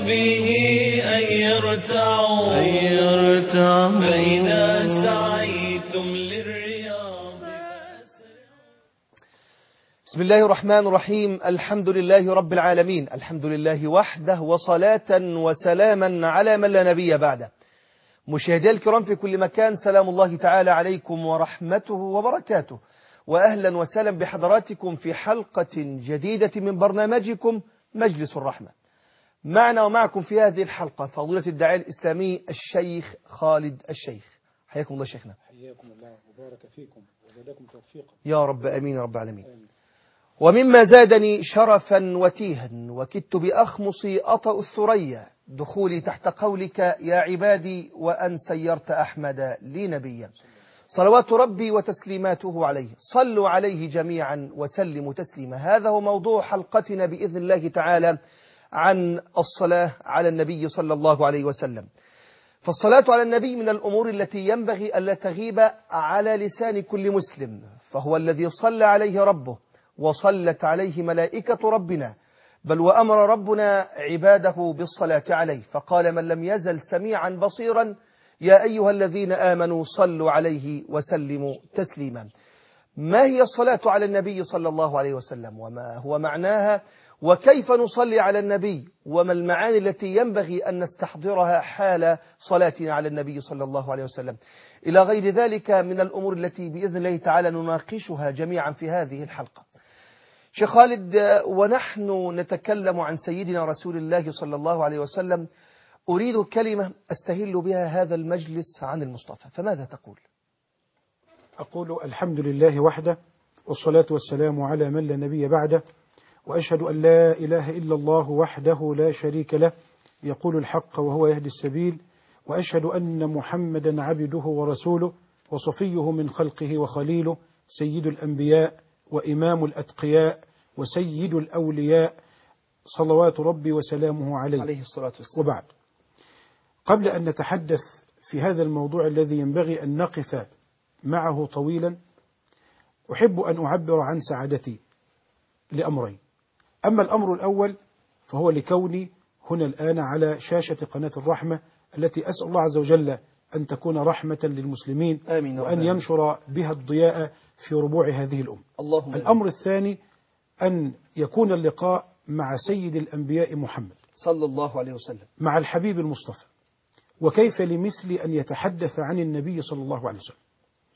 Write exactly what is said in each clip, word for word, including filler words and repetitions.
به أن يرتعوا فإذا سعيتم للرياض. بسم الله الرحمن الرحيم. الحمد لله رب العالمين، الحمد لله وحده، وصلاة وسلاما على من لا نبي بعده. مشاهدي الكرام في كل مكان، سلام الله تعالى عليكم ورحمته وبركاته، وأهلا وسهلا بحضراتكم في حلقة جديدة من برنامجكم مجلس الرحمة. معنا ومعكم في هذه الحلقة فضيلة الداعية الإسلامي الشيخ خالد الشيخ. حياكم الله شيخنا. حياكم الله وبارك فيكم وزادكم توفيقا يا رب آمين رب العالمين. آمين. ومما زادني شرفا وتيها وكدت بأخمصي أطأ الثريا دخولي تحت قولك يا عبادي وأن سيرت أحمد لي نبيا، صلوات ربي وتسليماته عليه، صلوا عليه جميعا وسلموا تسليما. هذا هو موضوع حلقتنا بإذن الله تعالى عن الصلاة على النبي صلى الله عليه وسلم. فالصلاة على النبي من الأمور التي ينبغي ألا تغيب على لسان كل مسلم، فهو الذي صلى عليه ربه وصلت عليه ملائكة ربنا، بل وأمر ربنا عباده بالصلاة عليه، فقال من لم يزل سميعا بصيرا يا أيها الذين آمنوا صلوا عليه وسلموا تسليما. ما هي الصلاة على النبي صلى الله عليه وسلم، وما هو معناها، وكيف نصلي على النبي، وما المعاني التي ينبغي أن نستحضرها حال صلاتنا على النبي صلى الله عليه وسلم، إلى غير ذلك من الأمور التي بإذن الله تعالى نناقشها جميعا في هذه الحلقة. شيخ خالد، ونحن نتكلم عن سيدنا رسول الله صلى الله عليه وسلم أريد كلمة أستهل بها هذا المجلس عن المصطفى، فماذا تقول؟ أقول الحمد لله وحده، والصلاة والسلام على من لا نبي بعده، وأشهد أن لا إله إلا الله وحده لا شريك له يقول الحق وهو يهدي السبيل، وأشهد أن محمدا عبده ورسوله وصفيه من خلقه وخليله، سيد الأنبياء وإمام الأتقياء وسيد الأولياء، صلوات ربي وسلامه عليه, عليه الصلاة والسلام. وبعد، قبل أن نتحدث في هذا الموضوع الذي ينبغي أن نقف معه طويلا، أحب أن أعبر عن سعادتي لأمرين. أما الأمر الأول فهو لكوني هنا الآن على شاشة قناة الرحمة التي أسأل الله عز وجل أن تكون رحمة للمسلمين، آمين وأن ينشر بها الضياء في ربوع هذه الأمة. اللهم الأمر آمين. الثاني أن يكون اللقاء مع سيد الأنبياء محمد صلى الله عليه وسلم، مع الحبيب المصطفى. وكيف لمثل أن يتحدث عن النبي صلى الله عليه وسلم،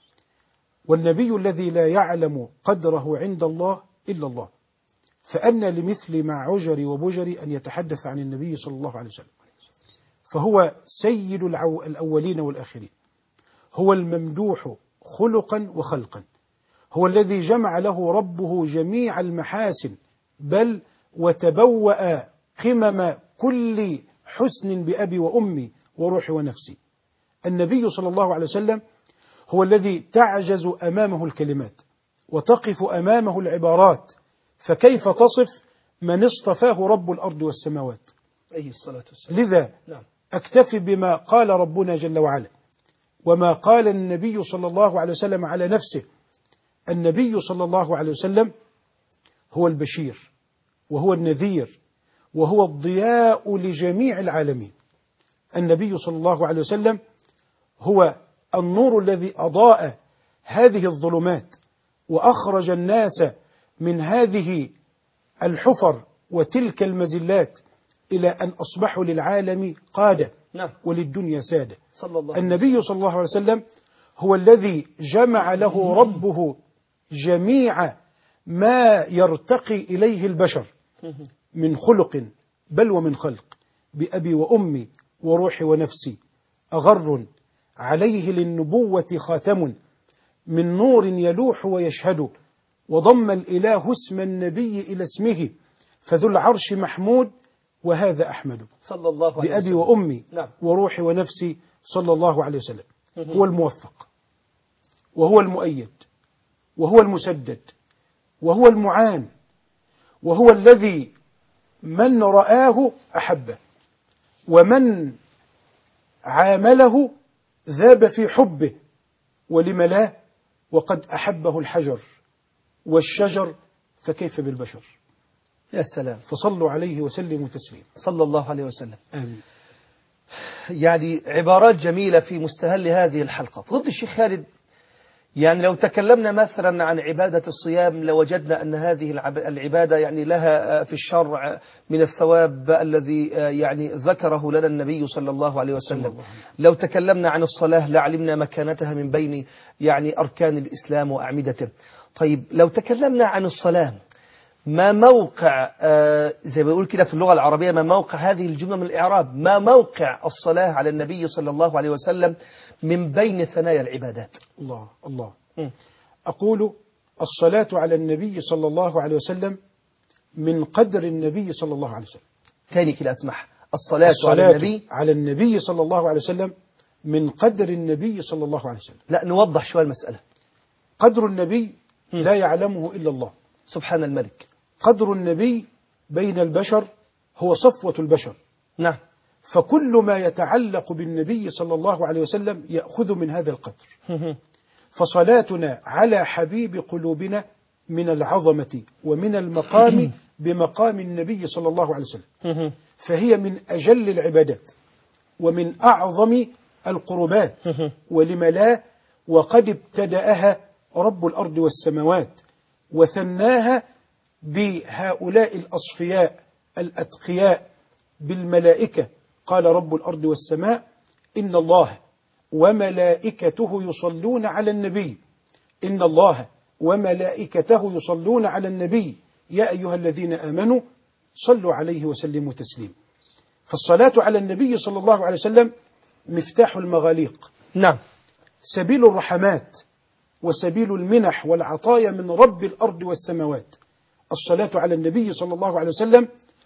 والنبي الذي لا يعلم قدره عند الله إلا الله، فأن لمثل مع عجر وبجر أن يتحدث عن النبي صلى الله عليه وسلم، فهو سيد الأولين والآخرين، هو الممدوح خلقا وخلقا، هو الذي جمع له ربه جميع المحاسن، بل وتبوأ قمم كل حسن بأبي وأمي وروحي ونفسي. النبي صلى الله عليه وسلم هو الذي تعجز أمامه الكلمات وتقف أمامه العبارات، فكيف تصف من اصطفاه رب الأرض والسماوات؟ أي الصلاة والسلام. لذا نعم. أكتفي بما قال ربنا جل وعلا وما قال النبي صلى الله عليه وسلم على نفسه. النبي صلى الله عليه وسلم هو البشير وهو النذير وهو الضياء لجميع العالمين. النبي صلى الله عليه وسلم هو النور الذي أضاء هذه الظلمات وأخرج الناس من هذه الحفر وتلك المزلات إلى أن أصبحوا للعالم قادة نعم. وللدنيا سادة. صلى الله عليه النبي صلى الله عليه وسلم هو الذي جمع له ربه جميع ما يرتقي إليه البشر من خلق بل ومن خلق، بأبي وأمي وروحي ونفسي، أغر عليه للنبوة خاتم من نور يلوح ويشهد، وضم الإله اسم النبي إلى اسمه، فذو العرش محمود وهذا أحمد، صلى الله عليه بأبي وسلم. وأمي نعم. وروحي ونفسي، صلى الله عليه وسلم. هو الموفق وهو المؤيد وهو المسدد وهو المعان، وهو الذي من رآه أحبه، ومن عامله ذاب في حبه، ولم لا وقد أحبه الحجر والشجر، فكيف بالبشر؟ يا سلام. فصلوا عليه وسلموا تسليما. صلى الله عليه وسلم. آمين. يعني عبارات جميلة في مستهل هذه الحلقة. فضيلة الشيخ خالد، يعني لو تكلمنا مثلا عن عبادة الصيام لوجدنا أن هذه العبادة يعني لها في الشرع من الثواب الذي يعني ذكره لنا النبي صلى الله عليه وسلم. لو تكلمنا عن الصلاة لعلمنا مكانتها من بين يعني أركان الإسلام وأعمدته. طيب لو تكلمنا عن الصلاة، ما موقع آه زي ما بيقول كده في اللغة العربية، ما موقع هذه الجملة من الإعراب؟ ما موقع الصلاة على النبي صلى الله عليه وسلم من بين ثنايا العبادات؟ الله الله. م. أقول الصلاة على النبي صلى الله عليه وسلم من قدر النبي صلى الله عليه وسلم. تاني كده أسمح. الصلاة, الصلاة على النبي على النبي صلى الله عليه وسلم من قدر النبي صلى الله عليه وسلم. لا، نوضح شوية المسألة. قدر النبي م. لا يعلمه إلا الله سبحان الملك. قدر النبي بين البشر هو صفوة البشر. نعم. فكل ما يتعلق بالنبي صلى الله عليه وسلم يأخذ من هذا القدر. فصلاتنا على حبيب قلوبنا من العظمة ومن المقام بمقام النبي صلى الله عليه وسلم، فهي من أجل العبادات ومن أعظم القربات. ولم لا، وقد ابتدأها رب الأرض والسماوات وثناها بهؤلاء الأصفياء الأتقياء بالملائكة. قال رب الأرض والسماء إن الله وملائكته يصلون على النبي إن الله وملائكته يصلون على النبي يا أيها الذين آمنوا صلوا عليه وسلموا تسليما. فالصلاة على النبي صلى الله عليه وسلم مفتاح المغاليق. نعم. سبيل الرحمات وسبيل المنح والعطايا من رب الأرض والسماوات. الصلاة على النبي صلى الله عليه وسلم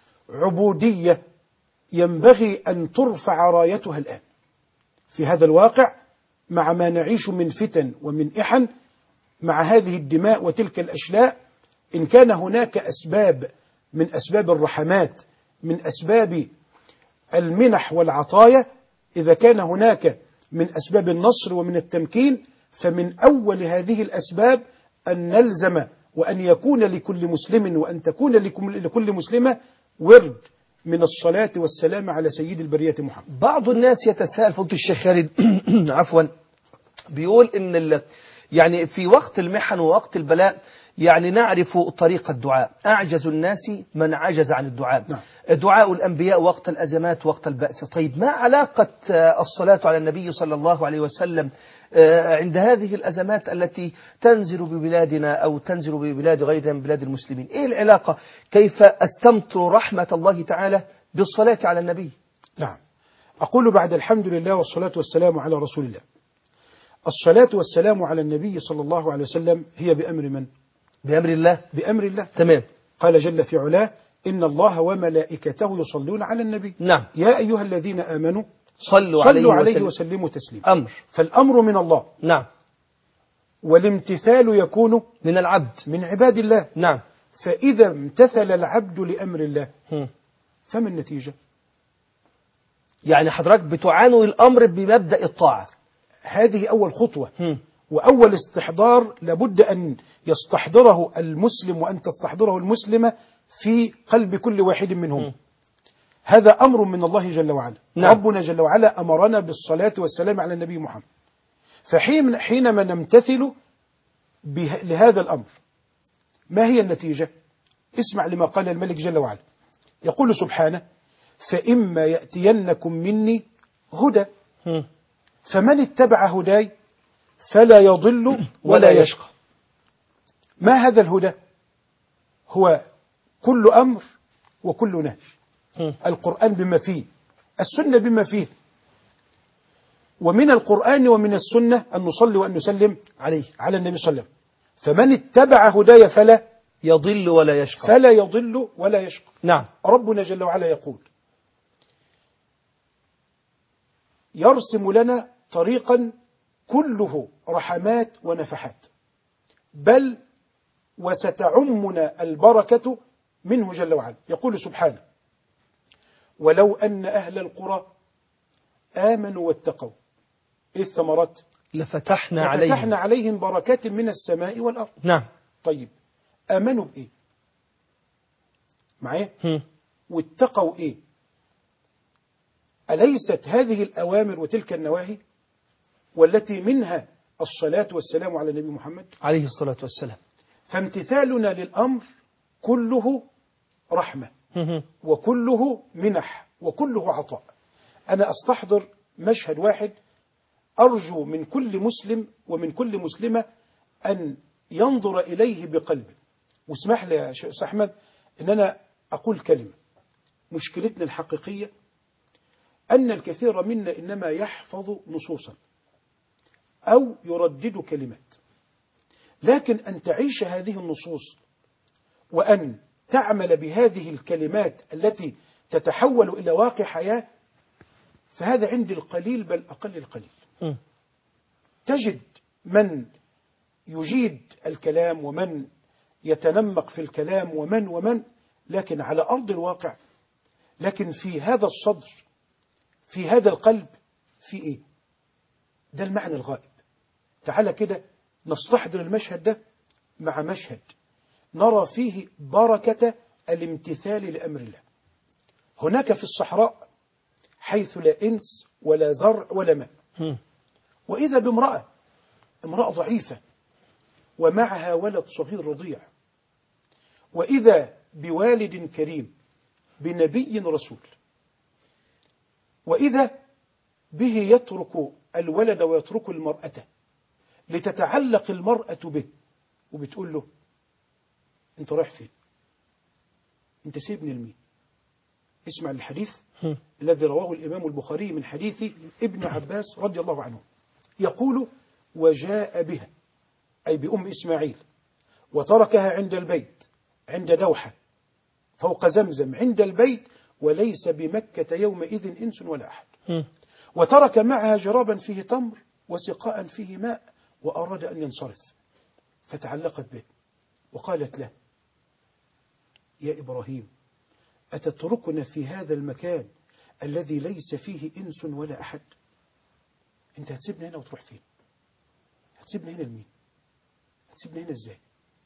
عبودية ينبغي أن ترفع رايتها الآن في هذا الواقع، مع ما نعيش من فتن ومن إحن، مع هذه الدماء وتلك الأشلاء. إن كان هناك أسباب من أسباب الرحمات، من أسباب المنح والعطايا، إذا كان هناك من أسباب النصر ومن التمكين، فمن أول هذه الأسباب أن نلزم وأن يكون لكل مسلم وأن تكون لكل مسلمة ورد من الصلاة والسلام على سيد البرية محمد. بعض الناس يتساءل فضيلة الشيخ خالد عفوا، بيقول إن يعني في وقت المحن ووقت البلاء يعني نعرف طريق الدعاء، أعجز الناس من عجز عن الدعاء. نعم. دعاء الأنبياء وقت الأزمات وقت البأس. طيب ما علاقة الصلاة على النبي صلى الله عليه وسلم عند هذه الأزمات التي تنزل ببلادنا أو تنزل ببلاد غيرها من بلاد المسلمين؟ إيه العلاقة؟ كيف أستمطر رحمة الله تعالى بالصلاة على النبي؟ نعم. أقول بعد الحمد لله والصلاة والسلام على رسول الله. الصلاة والسلام على النبي صلى الله عليه وسلم هي بأمر من؟ بأمر الله. بأمر الله. تمام. قال جل في علاه إن الله وملائكته يصلون على النبي. نعم. يا أيها الذين آمنوا صلوا, صلوا عليه, عليه وسلم. وسلموا تسليما. أمر. فالأمر من الله. نعم. والامتثال يكون من العبد، من عباد الله. نعم. فإذا امتثل العبد لأمر الله هم. فما النتيجة؟ يعني حضرتك بتعانوا الأمر بمبدأ الطاعة. هذه أول خطوة. هم. وأول استحضار لابد أن يستحضره المسلم وأن تستحضره المسلمة في قلب كل واحد منهم. م. هذا أمر من الله جل وعلا. نعم. ربنا جل وعلا أمرنا بالصلاة والسلام على النبي محمد. فحين حينما نمتثل لهذا الأمر ما هي النتيجة؟ اسمع لما قال الملك جل وعلا، يقول سبحانه فإما يأتينكم مني هدى م. فمن اتبع هداي فلا يضل ولا يشقى. ما هذا الهدى؟ هو كل أمر وكل نهي. القرآن بما فيه، السنة بما فيه. ومن القرآن ومن السنة أن نصلي وأن نسلم عليه على النبي صلى الله عليه وسلم. فمن اتبع هداي فلا يضل ولا يشقى. فلا يضل ولا يشقى. نعم. ربنا جل وعلا يقول يرسم لنا طريقا كله رحمات ونفحات، بل وستعمنا البركة منه جل وعلا. يقول سبحانه ولو أن أهل القرى آمنوا واتقوا إيه الثمرات؟ لفتحنا عليهم لفتحنا عليهم بركات من السماء والأرض. نعم. طيب آمنوا بإيه؟ معايا؟ هم. واتقوا إيه؟ أليست هذه الأوامر وتلك النواهي والتي منها الصلاة والسلام على النبي محمد؟ عليه الصلاة والسلام. فامتثالنا للأمر كله رحمة هم. وكله منح وكله عطاء. أنا أستحضر مشهد واحد أرجو من كل مسلم ومن كل مسلمة أن ينظر إليه بقلبه. واسمح لي يا شيخ أحمد أن أنا أقول كلمة. مشكلتنا الحقيقية أن الكثير منا إنما يحفظ نصوصا أو يردد كلمات، لكن أن تعيش هذه النصوص وأن تعمل بهذه الكلمات التي تتحول إلى واقع حياة، فهذا عندي القليل بل أقل القليل. هم. تجد من يجيد الكلام ومن يتنمق في الكلام ومن ومن لكن على أرض الواقع، لكن في هذا الصدر في هذا القلب في إيه؟ ده المعنى الغائب. تعالى كده نستحضر المشهد ده مع مشهد نرى فيه بركة الامتثال لأمر الله. هناك في الصحراء حيث لا إنس ولا زرع ولا ماء، هم. وإذا بامرأة امرأة ضعيفة ومعها ولد صغير رضيع، وإذا بوالد كريم بنبي رسول، وإذا به يترك الولد ويترك المرأة لتتعلق المرأة به وبتقول له أنت رايح فين؟ أنت سيبني لمين؟ اسمع الحديث هم. الذي رواه الإمام البخاري من حديث ابن عباس رضي الله عنه، يقول وجاء بها أي بأم إسماعيل وتركها عند البيت عند دوحة فوق زمزم عند البيت وليس بمكة يومئذ إنس ولا أحد، هم. وترك معها جرابا فيه تمر وسقاء فيه ماء وأراد أن ينصرف، فتعلقت به وقالت له يا إبراهيم أتتركنا في هذا المكان الذي ليس فيه إنس ولا أحد؟ أنت هتسيبني هنا وتروح فين؟ هتسيبني هنا لمين؟ هتسيبني هنا إزاي؟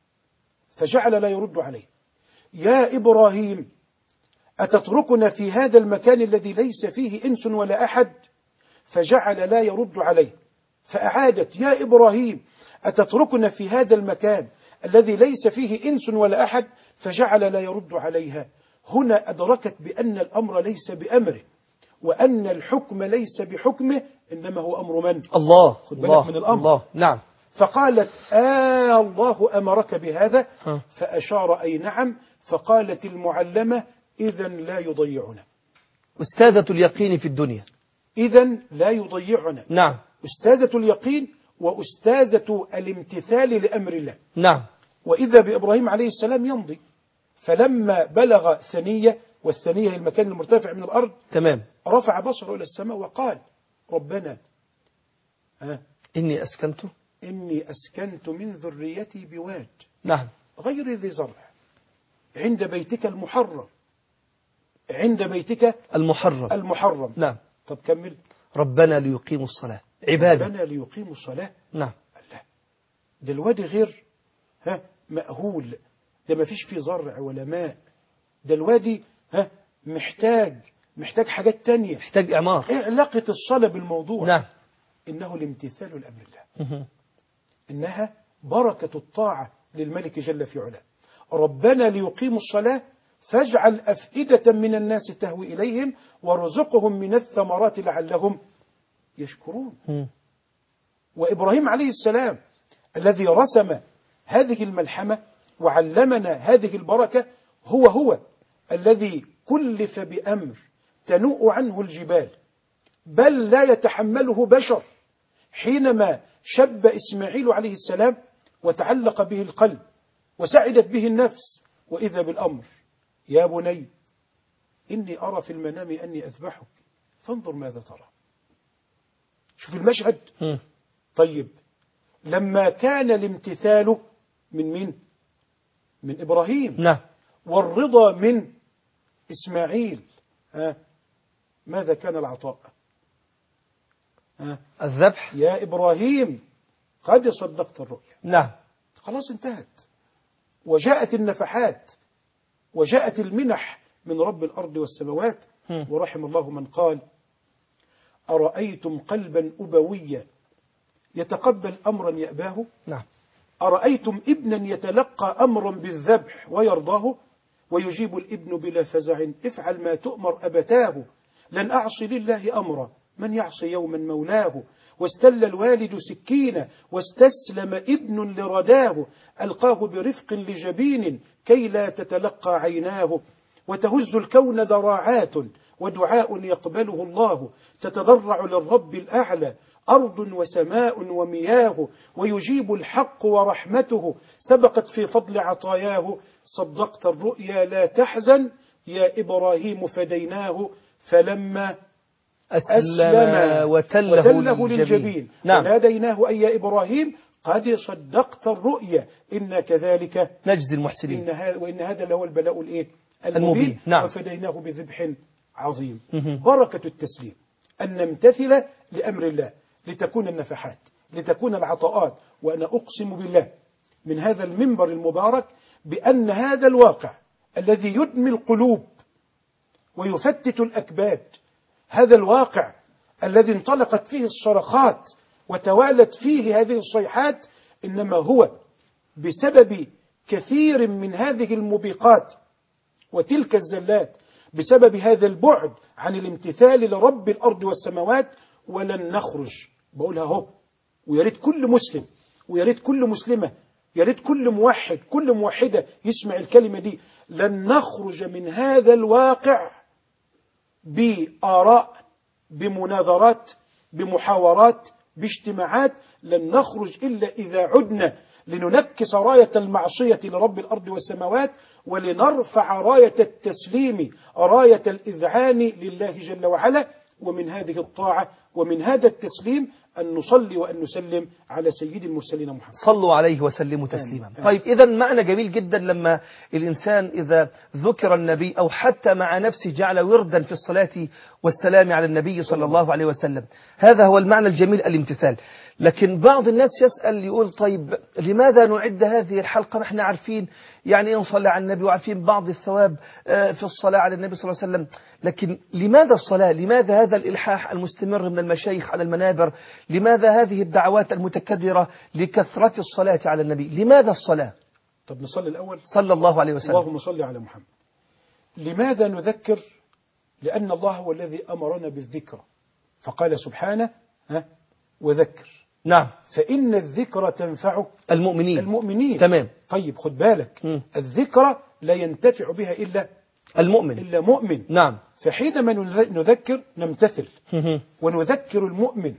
فجعل لا يرد عليه يا إبراهيم أتتركنا في هذا المكان الذي ليس فيه إنس ولا أحد؟ فجعل لا يرد عليه، فأعادت يا إبراهيم أتتركنا في هذا المكان الذي ليس فيه إنس ولا أحد؟ فجعل لا يرد عليها. هنا أدركت بأن الأمر ليس بأمره وأن الحكم ليس بحكمه إنما هو أمر من؟ الله. خد بالك الله. من الأمر. الله. نعم. فقالت آه الله أمرك بهذا؟ ها. فأشار أي نعم. فقالت المعلمة إذن لا يضيعنا. أستاذة اليقين في الدنيا. إذن لا يضيعنا. نعم. أستاذة اليقين وأستاذة الامتثال لأمر الله. نعم. وإذا بإبراهيم عليه السلام يمضي، فلما بلغ ثنية، والثنية هي المكان المرتفع من الأرض، تمام. رفع بصره إلى السماء وقال ربنا ها إني أسكنت. إني أسكنت من ذريتي بواد نعم. غير ذي زرع عند بيتك المحرم عند بيتك المحرم. المحرم. نعم. طب كمل. ربنا ليقيموا الصلاة عبادة. ربنا ليقيموا الصلاة. نعم. الله، ده الوادي غير ها مأهول، ده ما فيش فيه زرع ولا ماء، ده الوادي ها محتاج محتاج حاجات تانية، محتاج إعمار. ايه علاقة الصلاة بالموضوع؟ نعم. إنه الامتثال لأمر الله، مهم. إنها بركة الطاعة للملك جل في علاه. ربنا ليقيموا الصلاة فاجعل أفئدة من الناس تهوي إليهم وارزقهم من الثمرات لعلهم يشكرون. مم. وإبراهيم عليه السلام الذي رسم هذه الملحمة وعلمنا هذه البركة هو هو الذي كلف بأمر تنوء عنه الجبال بل لا يتحمله بشر، حينما شب إسماعيل عليه السلام وتعلق به القلب وسعدت به النفس، وإذا بالأمر يا بني إني أرى في المنام أني أذبحك فانظر ماذا ترى. شوف المشهد. مم. طيب لما كان الامتثال من مين؟ من إبراهيم. نعم. والرضا من إسماعيل، ها ماذا كان العطاء؟ ها الذبح. يا إبراهيم قد صدقت الرؤيا. نعم. خلاص انتهت وجاءت النفحات وجاءت المنح من رب الأرض والسماوات. ورحم الله من قال: أرأيتم قلبا أبويا يتقبل أمرا يأباه؟ نعم. أرأيتم ابنا يتلقى أمرا بالذبح ويرضاه؟ ويجيب الابن بلا فزع: افعل ما تؤمر أبتاه. لن أعصي لله أمرا، من يعصي يوما مولاه. واستل الوالد سكينا واستسلم ابن لرداه، ألقاه برفق لجبين كي لا تتلقى عيناه. وتهز الكون ذراعات ودعاء يقبله الله، تتضرع للرب الأعلى أرض وسماء ومياه. ويجيب الحق ورحمته سبقت في فضل عطاياه. صدقت الرؤيا لا تحزن يا إبراهيم فديناه. فلما أسلم وتله, وتله للجبين, للجبين نعم. وناديناه أي يا إبراهيم قد صدقت الرؤيا إنا كذلك نجزي المحسنين. إن هذا وإن هذا له البلاء الإيه المبين, المبين. نعم. وفديناه بذبح عظيم. مه. بركة التسليم أن نمتثل لأمر الله لتكون النفحات، لتكون العطاءات. وأنا أقسم بالله من هذا المنبر المبارك بأن هذا الواقع الذي يدمي القلوب ويفتت الأكباد، هذا الواقع الذي انطلقت فيه الصرخات وتوالت فيه هذه الصيحات، إنما هو بسبب كثير من هذه الموبقات وتلك الزلات، بسبب هذا البعد عن الامتثال لرب الأرض والسماوات. ولن نخرج، بقولها هو، ويريد كل مسلم ويريد كل مسلمة، يريد كل موحد كل موحدة يسمع الكلمة دي، لن نخرج من هذا الواقع بآراء، بمناظرات، بمحاورات، باجتماعات. لن نخرج إلا إذا عدنا لننكس راية المعصية لرب الأرض والسماوات، ولنرفع راية التسليم، راية الإذعان لله جل وعلا. ومن هذه الطاعة ومن هذا التسليم أن نصلي وأن نسلم على سيد المرسلين محمد. صلوا عليه وسلموا تسليما. آمين. طيب، إذا معنى جميل جدا لما الإنسان إذا ذكر النبي أو حتى مع نفسه جعل وردا في الصلاة والسلام على النبي صلى الله عليه وسلم. هذا هو المعنى الجميل، الامتثال. لكن بعض الناس يسأل يقول: طيب لماذا نعد هذه الحلقة؟ ما احنا عارفين يعني نصلي على النبي وعارفين بعض الثواب في الصلاة على النبي صلى الله عليه وسلم، لكن لماذا الصلاة؟ لماذا هذا الإلحاح المستمر من المشايخ على المنابر؟ لماذا هذه الدعوات المتكررة لكثرة الصلاة على النبي؟ لماذا الصلاة؟ طب نصلي الأول. صلى الله عليه وسلم. اللهم صل على محمد. لماذا نذكر؟ لأن الله هو الذي أمرنا بالذكر، فقال سبحانه: ها وذكر. نعم. فإن الذكر تنفع المؤمنين. المؤمنين. تمام. طيب خد بالك، م. الذكر لا ينتفع بها إلا المؤمن. إلا مؤمن. نعم. فحينما نذكر نمتثل ونذكر المؤمن.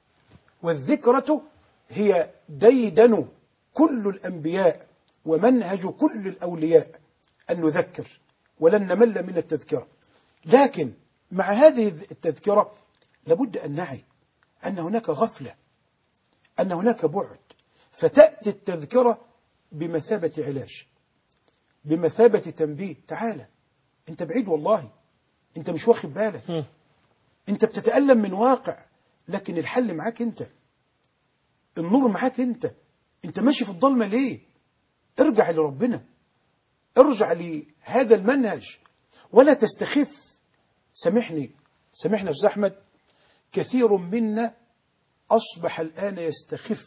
والذكرة هي ديدن كل الأنبياء ومنهج كل الأولياء أن نذكر، ولن نمل من التذكرة. لكن مع هذه التذكرة لابد أن نعي أن هناك غفلة، أن هناك بعد، فتأتي التذكرة بمثابة علاج، بمثابة تنبيه. تعالى، أنت بعيد والله، أنت مش واخد بالك، أنت بتتألم من واقع، لكن الحل معاك أنت، النور معاك أنت، أنت ماشي في الضلمة ليه؟ ارجع لربنا، ارجع لهذا المنهج ولا تستخف. سامحني سامحنا يا أستاذ أحمد، كثير منا أصبح الآن يستخف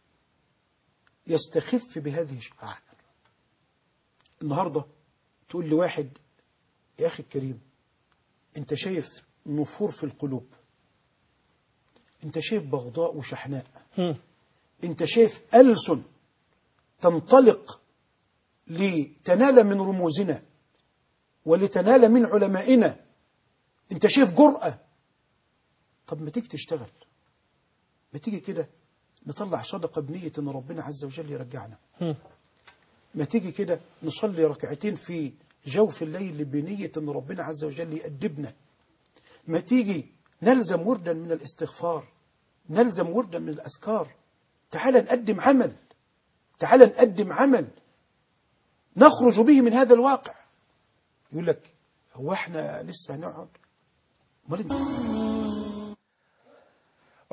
يستخف بهذه الشعائر. النهاردة تقول لواحد: يا أخي الكريم، أنت شايف نفور في القلوب، أنت شايف بغضاء وشحناء، أنت شايف ألسن تنطلق لتنال من رموزنا ولتنال من علمائنا، أنت شايف جرأة. طب ما تيجي تشتغل، ما تيجي كده نطلع صدقة بنية أن ربنا عز وجل يرجعنا، ما تيجي كده نصلي ركعتين في جوف الليل بنية أن ربنا عز وجل يأدبنا، ما تيجي نلزم وردا من الاستغفار، نلزم وردا من الأذكار. تعال نقدم عمل، تعال نقدم عمل نخرج به من هذا الواقع. يقول لك: هو احنا لسه هنقعد؟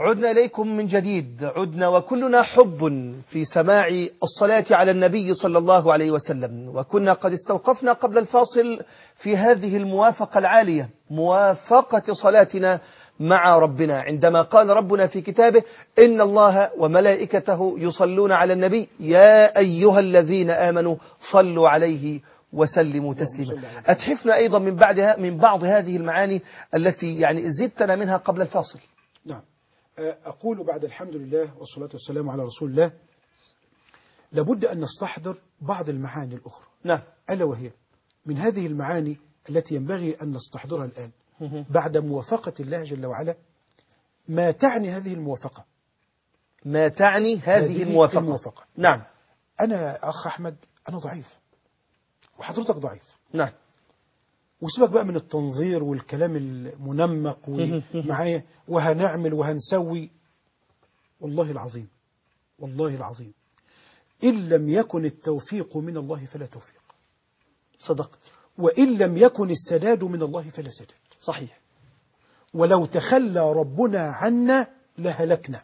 عدنا إليكم من جديد، عدنا وكلنا حب في سماع الصلاة على النبي صلى الله عليه وسلم. وكنا قد استوقفنا قبل الفاصل في هذه الموافقة العالية، موافقة صلاتنا مع ربنا، عندما قال ربنا في كتابه: إن الله وملائكته يصلون على النبي يا أيها الذين آمنوا صلوا عليه وسلموا تسليما. أتحفنا أيضا من بعدها من بعض هذه المعاني التي يعني زدتنا منها قبل الفاصل. نعم، أقول بعد الحمد لله والصلاة والسلام على رسول الله، لابد أن نستحضر بعض المعاني الأخرى. نعم. ألا وهي من هذه المعاني التي ينبغي أن نستحضرها الآن بعد موافقة الله جل وعلا. ما تعني هذه الموافقة؟ ما تعني هذه, هذه الموافقة. الموافقة نعم. أنا أخ أحمد، أنا ضعيف وحضرتك ضعيف. نعم. وسيبك بقى من التنظير والكلام المنمق ومعايا وهنعمل وهنسوي. والله العظيم والله العظيم إن لم يكن التوفيق من الله فلا توفيق. صدقت. وإن لم يكن السداد من الله فلا سداد. صحيح. ولو تخلى ربنا عنا لهلكنا.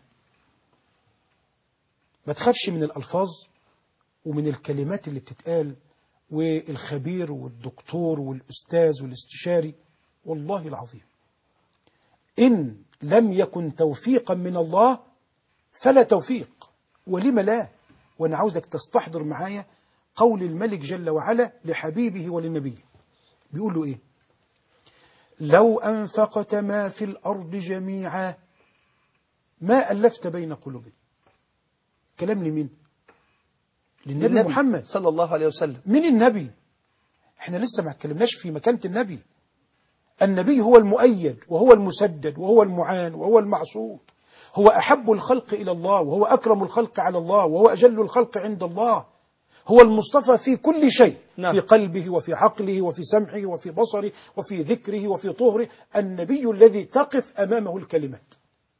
ما تخافش من الألفاظ ومن الكلمات اللي بتتقال، والخبير والدكتور والأستاذ والاستشاري. والله العظيم إن لم يكن توفيقا من الله فلا توفيق. ولم لا؟ وأنا عاوزك تستحضر معايا قول الملك جل وعلا لحبيبه وللنبي، بيقول له إيه؟ لو أنفقت ما في الأرض جميعا ما ألفت بين قلوبهم. كلام لمين؟ للنبي للنبي محمد صلى الله عليه وسلم. من النبي؟ احنا لسه ما اتكلمناش في مكانة النبي. النبي هو المؤيد وهو المسدد وهو المعان وهو المعصوم. هو أحب الخلق إلى الله وهو أكرم الخلق على الله وهو أجل الخلق عند الله. هو المصطفى في كل شيء. نعم. في قلبه وفي عقله وفي سمعه وفي بصره وفي ذكره وفي طهره. النبي الذي تقف أمامه الكلمات.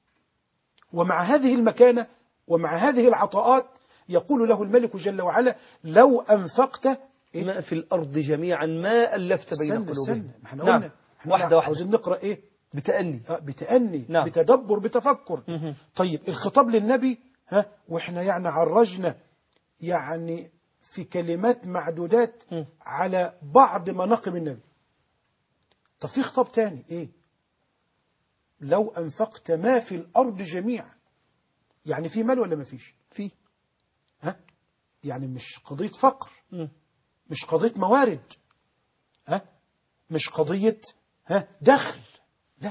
ومع هذه المكانة ومع هذه العطاءات يقول له الملك جل وعلا: لو أنفقت إيه؟ ما في الأرض جميعا ما ألفت بين قلوبهم. احنا نعم. قلنا واحدة واحدة عاوزين نقرأ إيه؟ بتأني. آه بتأني. نعم. بتدبر بتفكر. مه. طيب الخطاب للنبي، ها، وإحنا يعني عرجنا يعني في كلمات معدودات مه. على بعض مناقب النبي. طب في خطاب تاني إيه؟ لو أنفقت ما في الأرض جميعا. يعني في مال ولا ما فيش؟ في. ها؟ يعني مش قضية فقر. م. مش قضية موارد. ها؟ مش قضية ها دخل. لا.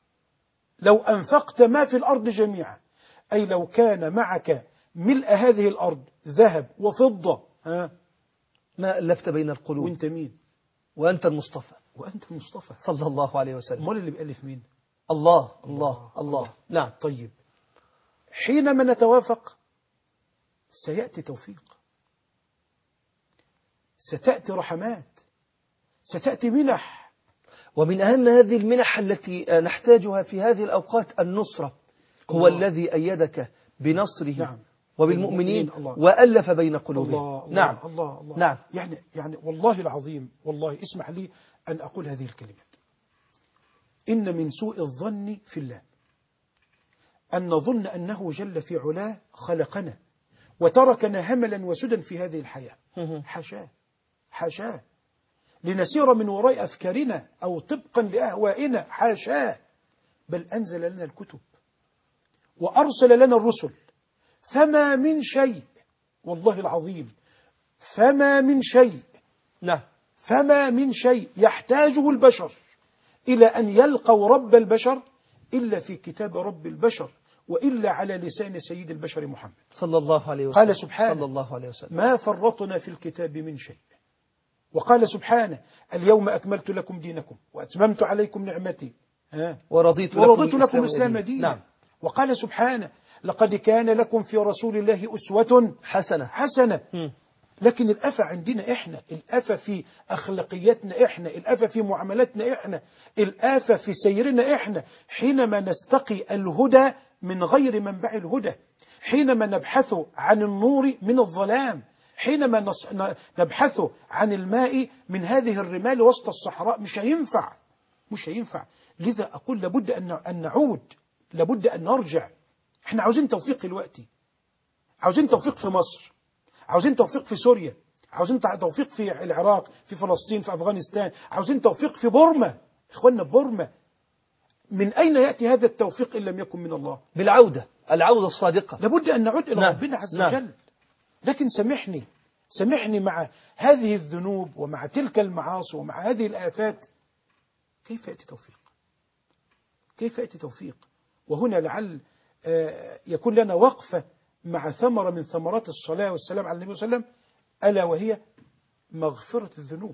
لو أنفقت ما في الأرض جميعا، أي لو كان معك ملء هذه الأرض ذهب وفضة، ها، ما ألفت بين القلوب. وانت مين؟ وأنت المصطفى. وأنت المصطفى صلى الله عليه وسلم. امال اللي بيألف مين؟ الله الله الله, الله. نعم. طيب حينما نتوافق سيأتي توفيق، ستأتي رحمات، ستأتي منح. ومن أهم هذه المنح التي نحتاجها في هذه الأوقات النصرة. هو الله. الذي أيدك بنصره. نعم. وبالمؤمنين الله. وألف بين قلوبهم. الله. الله. نعم. الله. الله. نعم. يعني يعني والله العظيم، والله اسمح لي أن أقول هذه الكلمات. إن من سوء الظن في الله أن نظن أنه جل في علاه خلقنا وتركنا هملا وسدى في هذه الحياة. حاشاه حاشاه لنسير من وراء أفكارنا أو طبقا لأهوائنا. حاشاه. بل أنزل لنا الكتب وأرسل لنا الرسل. فما من شيء، والله العظيم فما من شيء، نعم، فما من شيء يحتاجه البشر إلى أن يلقوا رب البشر إلا في كتاب رب البشر، وإلا على لسان سيد البشر محمد صلى الله عليه وسلم. قال سبحانه: صلى الله عليه وسلم: ما فرطنا في الكتاب من شيء. وقال سبحانه: اليوم أكملت لكم دينكم وأتممت عليكم نعمتي ها ورضيت لكم, ورضيت لكم الإسلام دينا. نعم. وقال سبحانه: لقد كان لكم في رسول الله أسوة حسنة حسنة. م. لكن الأفة عندنا إحنا، الأفة في أخلاقياتنا إحنا، الأفة في معاملاتنا إحنا، الأفة في سيرنا إحنا. حينما نستقي الهدى من غير منبع الهدى، حينما نبحث عن النور من الظلام، حينما نص... نبحث عن الماء من هذه الرمال وسط الصحراء، مش هينفع مش هينفع. لذا أقول لابد أن أن نعود لابد أن نرجع. احنا عاوزين توفيق دلوقتي، عاوزين توفيق في مصر، عاوزين توفيق في سوريا، عاوزين توفيق في العراق، في فلسطين، في أفغانستان، عاوزين توفيق في بورما. إخواننا بورما، من أين يأتي هذا التوفيق إن لم يكن من الله؟ بالعودة، العودة الصادقة. لابد أن نعود إلى نعم. ربنا عز نعم. وجل. لكن سامحني سامحني مع هذه الذنوب ومع تلك المعاصي ومع هذه الآفات، كيف يأتي توفيق؟ كيف يأتي توفيق؟ وهنا لعل آه، يكون لنا وقفة مع ثمرة من ثمرات الصلاة والسلام على النبي صلى الله عليه وسلم، ألا وهي مغفرة الذنوب.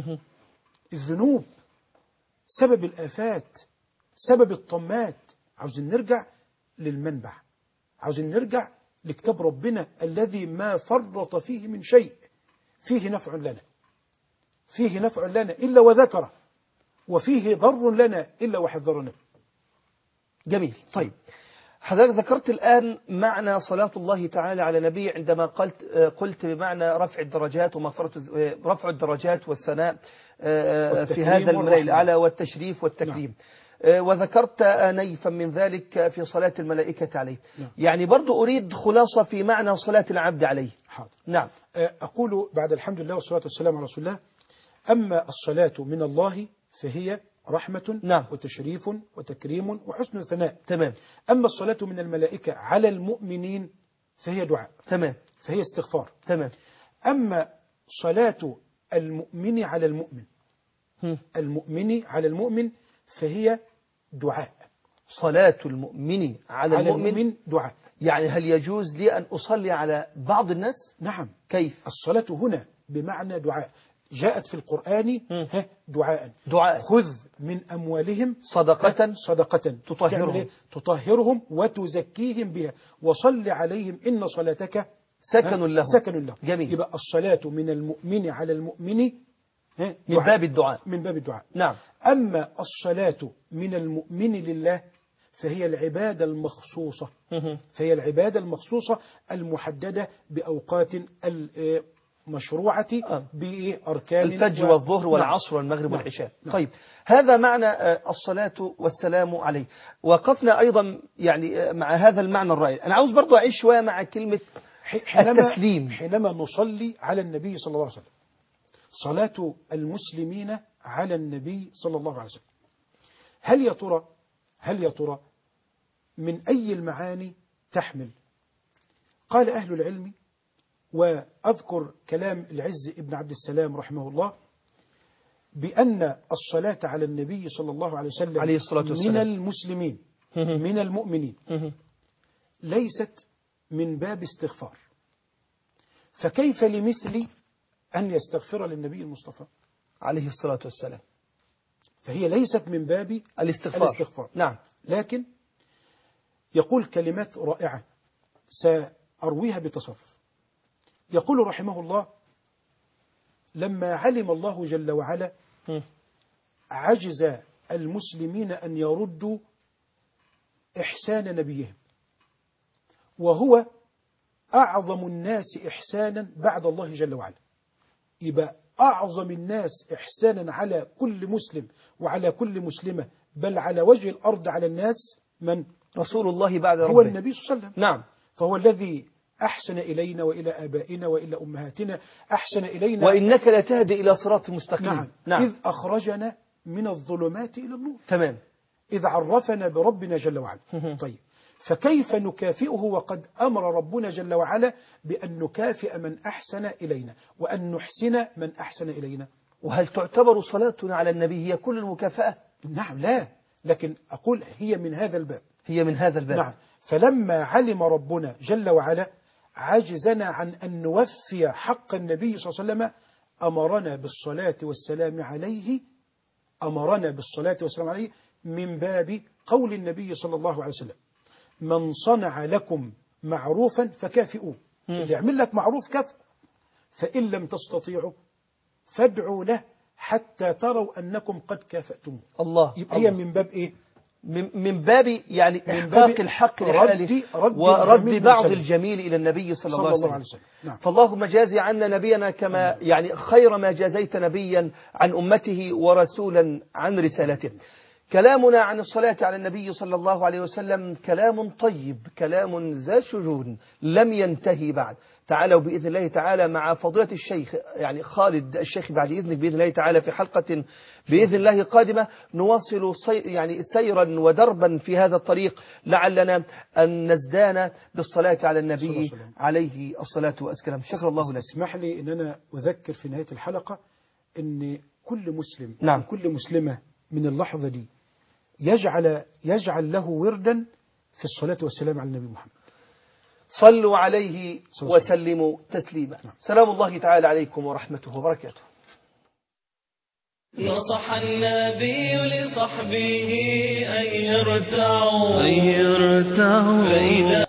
الذنوب سبب الآفات، سبب الطمات. عاوزين نرجع للمنبع، عاوزين نرجع لكتاب ربنا الذي ما فرط فيه من شيء، فيه نفع لنا، فيه نفع لنا إلا وذكره، وفيه ضر لنا إلا وحذرنا. جميل. طيب، حضرتك ذكرت الآن معنى صلاة الله تعالى على نبي عندما قلت قلت بمعنى رفع الدرجات ومغفرة رفع الدرجات والثناء في هذا الملأ الأعلى والتشريف والتكريم. نعم. وذكرت نيفا من ذلك في صلاة الملائكة عليه. نعم. يعني برضو أريد خلاصة في معنى صلاة العبد عليه. حاضر. نعم. أقول بعد الحمد لله والصلاة والسلام على رسول الله، أما الصلاة من الله فهي رحمة. نعم. وتشريف وتكريم وحسن ثناء. تمام. أما الصلاة من الملائكة على المؤمنين فهي دعاء. تمام. فهي استغفار. تمام. أما صلاة المؤمن على المؤمن هم. المؤمن على المؤمن فهي دعاء. صلاة المؤمن على, على المؤمن, المؤمن دعاء. يعني هل يجوز لي أن أصلي على بعض الناس؟ نعم. كيف؟ الصلاة هنا بمعنى دعاء، جاءت في القرآن دعاء. دعاء. خذ من أموالهم صدقة صدقة تطهرهم تطهرهم وتزكيهم بها وصل عليهم إن صلاتك سكن لهم. سكن لهم. جميل. يبقى الصلاة من المؤمن على المؤمن من باب الدعاء. من باب الدعاء. نعم. أما الصلاة من المؤمن لله فهي العبادة المخصوصة. فهي العبادة المخصوصة المحددة بأوقات المشروعة بأركان الفجر و... والظهر والعصر والمغرب نعم. والعشاء. نعم. طيب، هذا معنى الصلاة والسلام عليه. وقفنا أيضا يعني مع هذا المعنى الرائع. أنا عاوز برضو أعيش شوية مع كلمة حينما التسليم. حينما نصلي على النبي صلى الله عليه وسلم، صلاة المسلمين على النبي صلى الله عليه وسلم، هل يا ترى هل يا ترى من أي المعاني تحمل؟ قال أهل العلم، وأذكر كلام العز ابن عبد السلام رحمه الله، بأن الصلاة على النبي صلى الله عليه وسلم عليه الصلاة والسلام من المسلمين من المؤمنين ليست من باب استغفار، فكيف لمثلي أن يستغفر للنبي المصطفى عليه الصلاة والسلام؟ فهي ليست من باب الاستغفار. الاستغفار. نعم. لكن يقول كلمات رائعة سأرويها بتصرف. يقول رحمه الله: لما علم الله جل وعلا عجز المسلمين أن يردوا إحسان نبيهم، وهو أعظم الناس إحسانا بعد الله جل وعلا، يبقى أعظم الناس إحسانا على كل مسلم وعلى كل مسلمة، بل على وجه الأرض على الناس، من؟ رسول الله بعد ربه، هو النبي صلى الله عليه وسلم. نعم. فهو الذي أحسن إلينا وإلى آبائنا وإلى أمهاتنا، أحسن إلينا، وإنك لتهدي إلى صراط مستقيم. نعم. نعم. إذ أخرجنا من الظلمات إلى النور. تمام. إذ عرفنا بربنا جل وعلا. طيب، فكيف نكافئه وقد أمر ربنا جل وعلا بأن نكافئ من أحسن إلينا وأن نحسن من أحسن إلينا؟ وهل تعتبر صلاتنا على النبي هي كل المكافأة؟ نعم، لا، لكن أقول هي من هذا الباب. هي من هذا الباب. نعم. فلما علم ربنا جل وعلا عجزنا عن أن نوفي حق النبي صلى الله عليه وسلم، أمرنا بالصلاة والسلام عليه أمرنا بالصلاة والسلام عليه من باب قول النبي صلى الله عليه وسلم: من صنع لكم معروفا فكافئوه. اللي يعمل لك معروف كافئ، فإن لم تستطيعوا فادعوا له حتى تروا أنكم قد كافأتموه. الله. يبقى هي من باب إيه؟ من باب يعني إحقاق الحق لحاله ورد بعض الجميل إلى النبي صلى الله عليه وسلم, عليه وسلم. نعم. فاللهم جازي عنا نبينا كما يعني خير ما جازيت نبيا عن أمته ورسولا عن رسالته. كلامنا عن الصلاة على النبي صلى الله عليه وسلم كلام طيب، كلام ذا شجون لم ينتهي بعد. تعالوا بإذن الله تعالى مع فضيلة الشيخ يعني خالد الشيخ بعد إذنك بإذن الله تعالى في حلقة بإذن الله قادمة نواصل صي يعني سيرا ودربا في هذا الطريق، لعلنا أن نزدان بالصلاة على النبي عليه الصلاة والسلام. شكر الله لك. اسمح لي أن أنا أذكر في نهاية الحلقة أن كل مسلم نعم. كل مسلمة من اللحظة دي يجعل يجعل له وردا في الصلاة والسلام على النبي محمد. صلوا عليه وسلموا تسليما. سلام الله تعالى عليكم ورحمته وبركاته. نصح النبي لصحبه أن يرتعوا, أن يرتعوا فإذا